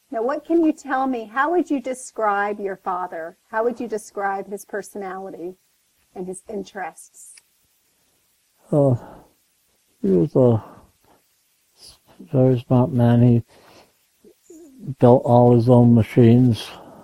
Now, what can you tell me? How would you describe your father? How would you describe his personality and his interests? He was a very smart man. He built all his own machines,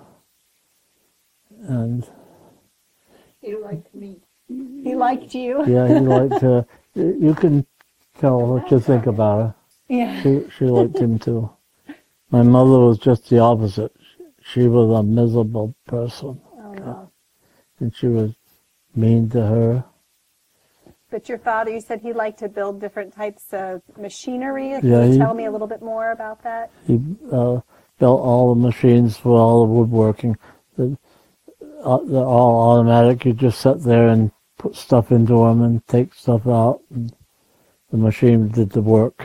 and He liked me. He liked you? yeah, he liked her. You can tell what you think about her. Yeah. She liked him too. My mother was just the opposite. She was a miserable person. Oh, no. And she was mean to her. But your father, you said he liked to build different types of machinery. Can Yeah, you tell me a little bit more about that? He built all the machines for all the woodworking. They're all automatic. You just sit there and put stuff into them and take stuff out. And the machine did the work.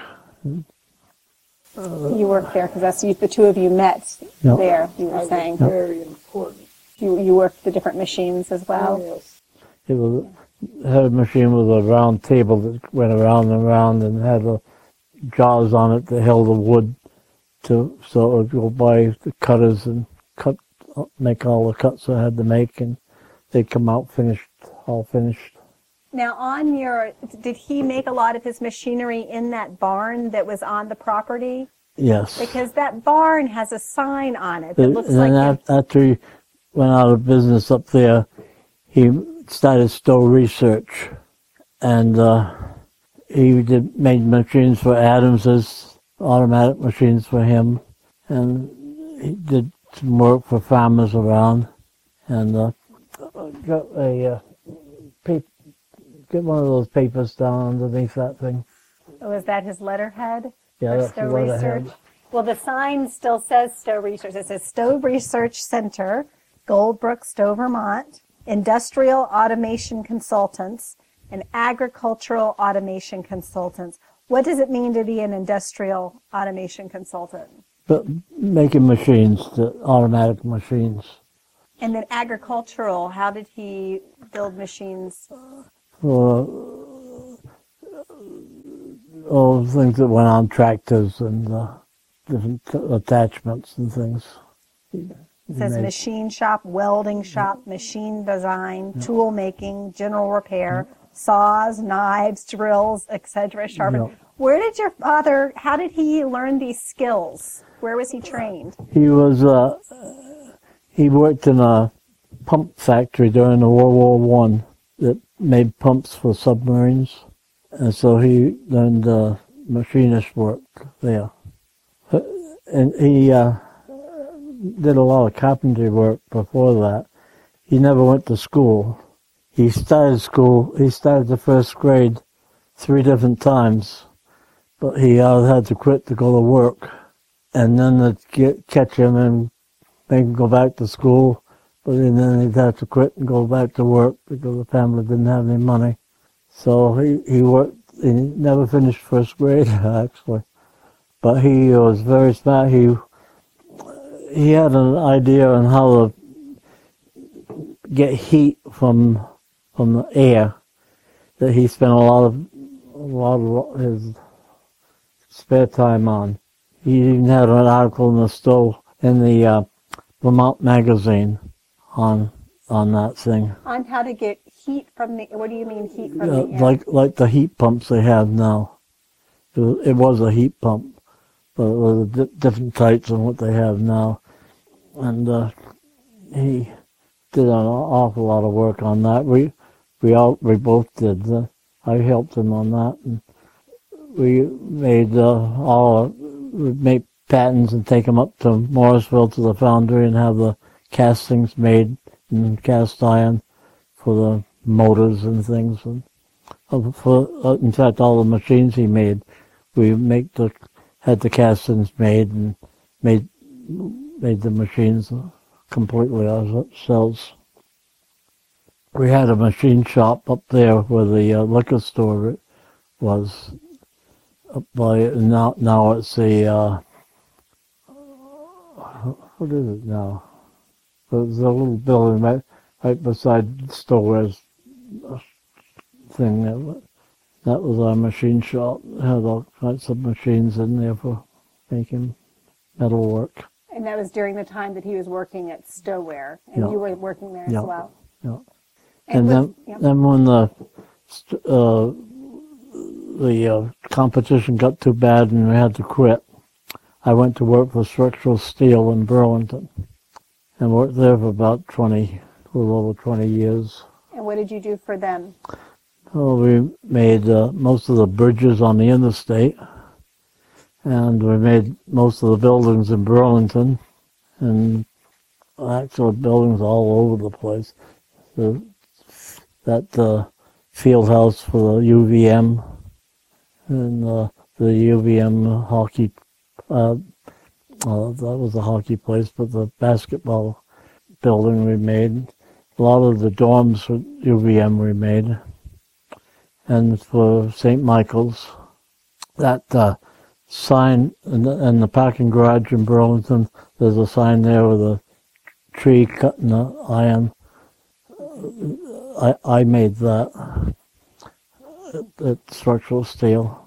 You worked there because that's the two of you met there. You were saying Very important. you worked the different machines as well. Oh, yes. It had a machine with a round table that went around and around and had the jaws on it that held the wood so it would go by the cutters and make all the cuts I had to make, and they'd come out all finished. Now, did he make a lot of his machinery in that barn that was on the property? Yes. Because that barn has a sign on it that looks and like then after he went out of business up there, he started Stowe Research, and he made machines for Adams's, automatic machines for him, and he did some work for farmers around, and got a get one of those papers down underneath that thing. Oh, is that his letterhead? Yeah, for that's the Stowe letterhead. Research? Well, the sign still says Stowe Research. It says Stowe Research Center, Goldbrook, Stowe, Vermont, Industrial Automation Consultants, and Agricultural Automation Consultants. What does it mean to be an industrial automation consultant? But making machines, the automatic machines. And then agricultural, how did he build machines? For all the things that went on tractors and different attachments and things. It says machine shop, welding shop, machine design, tool making, general repair, saws, knives, drills, etc. Sharpen. Yeah. Where did your father, how did he learn these skills? Where was he trained? He worked in a pump factory during the World War One that made pumps for submarines, and so he learned machinist work there. And he did a lot of carpentry work before that. He never went to school. He started the first grade 3 different times, but he had to quit to go to work, and then they'd catch him and make him go back to school, but then he'd have to quit and go back to work because the family didn't have any money. So he worked. He never finished first grade, actually, but he was very smart. He had an idea on how to get heat from the air that he spent a lot of his spare time on. He even had an article in the Vermont magazine on that thing. On how to get heat from the, what do you mean heat from the air? Like the heat pumps they have now. It was a heat pump, but it was different types than what they have now. And he did an awful lot of work on that. We both did. I helped him on that, and we made we'd make patents and take them up to Morrisville to the foundry and have the castings made in cast iron for the motors and things. And in fact, all the machines he made, we had the castings made and made the machines completely ourselves. We had a machine shop up there where the liquor store was. Up by now it's the what is it now? There's a little building right beside the store thing. That was our machine shop. It had all kinds of machines in there for making metal work. And that was during the time that he was working at Stoware, and Yeah. you were working there as Yeah. well. Yeah. And And yeah. then when the competition got too bad and we had to quit, I went to work for Structural Steel in Burlington and worked there for about a little over 20 years. And what did you do for them? Well, we made most of the bridges on the interstate, and we made most of the buildings in Burlington, and actual buildings all over the place. That field house for the UVM, and the UVM hockey, that was a hockey place, but the basketball building we made. A lot of the dorms for UVM we made. And for St. Michael's, that sign in the parking garage in Burlington, there's a sign there with a tree cut in the iron. I made that at Structural Steel.